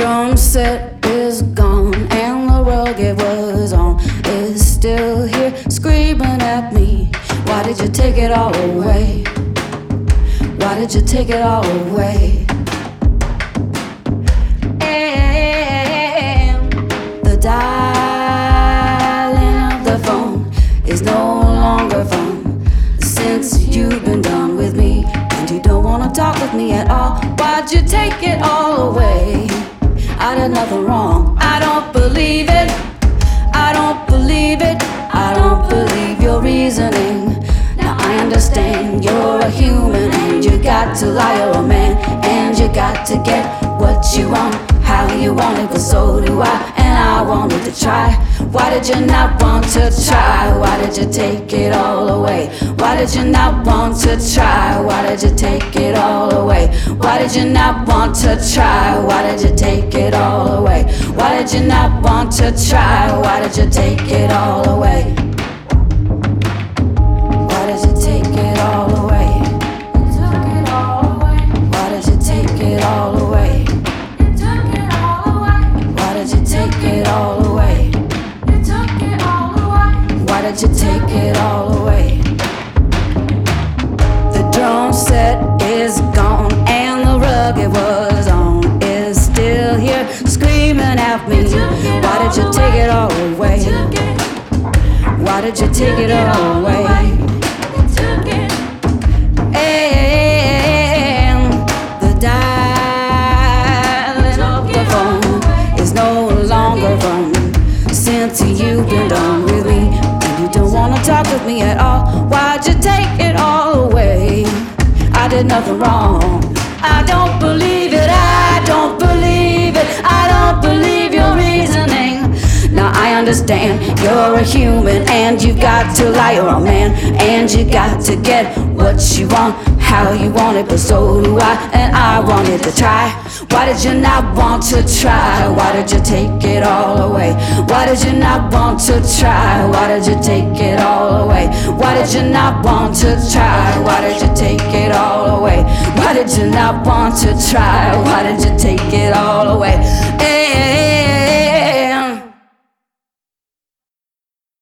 drum set is gone and the rug it was on is still here screaming at me. Why did you take it all away? Why did you take it all away? And the dialing of the phone is no longer fun since you've been done with me, and you don't wanna talk with me at all. Why'd you take it all away? I did nothing wrong. I don't believe it. I don't believe it. I don't believe your reasoning. Now I understand you're a human and you got to lie, you're a man, and you got to get what you want, how you want it, but so do I, and I wanted to try. Why did you not want to try? Why did you take it all away? Why did you not want to try? Why did you take it all away? Why did you not want to try? Why did you take it all away? Why did you not want to try? Why did you take it all away? Why did you take it all away? You took it all away. Why did you take it all away? You took it all away. Why did you take it all away? You took it all away. Why did you take it all away? The drum set is gone and the rug it was on is still here screaming at me. Why did you take it all away? Why did you take it all away? And the dialing of the phone is no longer fun since you've been done with me, and you don't wanna talk with me at all. Why'd you take it all away? I did nothing wrong. I don't believe it. I don't believe it. I don't believe your reasoning. Now I understand you're a human and you got to lie, you're a man, and you got to get what you want, how you want it, but so do I, and I wanted to try. Why did you not want to try? Why did you take it all away? Why did you not want to try? Why did you take it all away? Why did you not want to try? Why did you take it all away? Why did you not want to try? Why did you take it all away? Hey,